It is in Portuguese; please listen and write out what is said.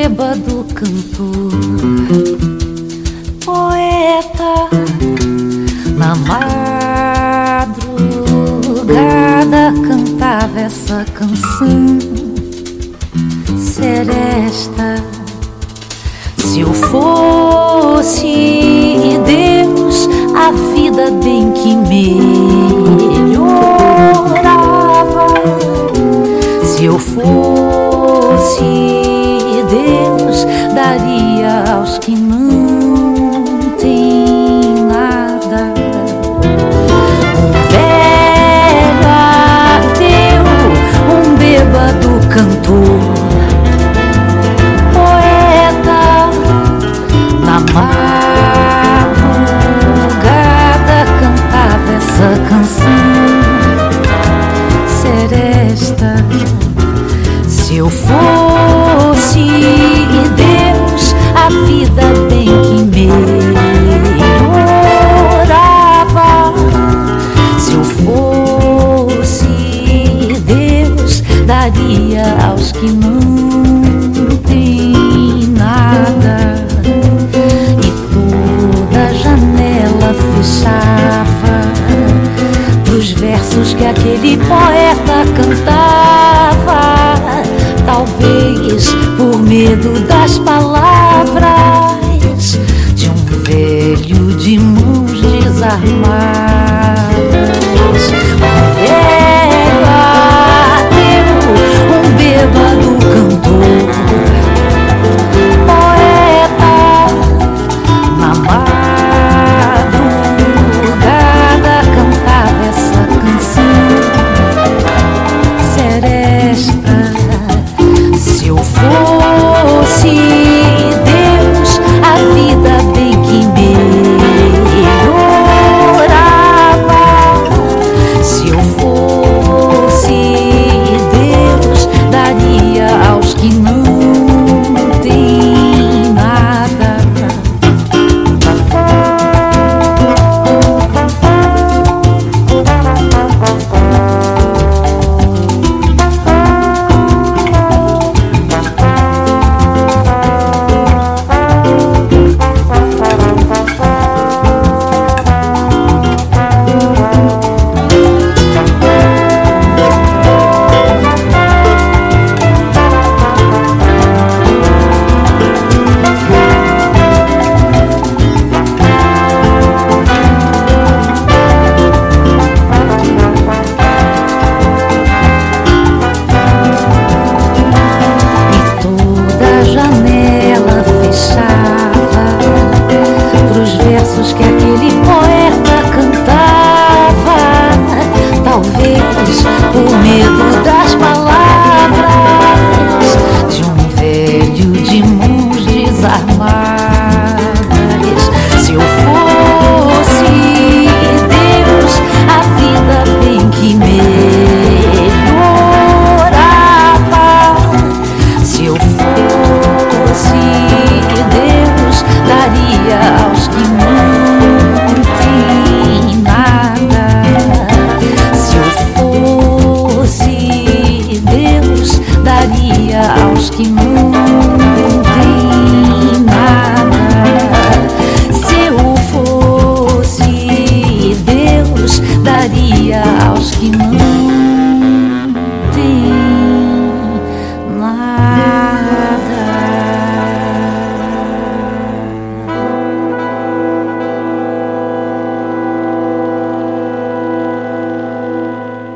bêbado cantor, poeta, na madrugada cantava essa canção. Seresta, se eu fosse Deus, a vida bem que melhorava. Se eu fosse Deus, daria aos que não têm nada. Um velho ateu, um bêbado cantor, poeta, na madrugada cantava essa canção. Seresta, se eu fosse Deus, a vida bem que melhorava. Se eu fosse Deus, daria aos que não têm nada. E toda janela fechava pros versos que aquele poeta cantava. Talvez por medo das palavras de um velho de mãos desarmadas. Um velho ateu, um bêbado cantor, poeta, na madrugada cantava essa canção. Seresta, se eu fosse Deus, a vida bem que melhorava. Se eu fosse Deus, daria aos que não têm nada. Que aquele poeta cantava, talvez por medo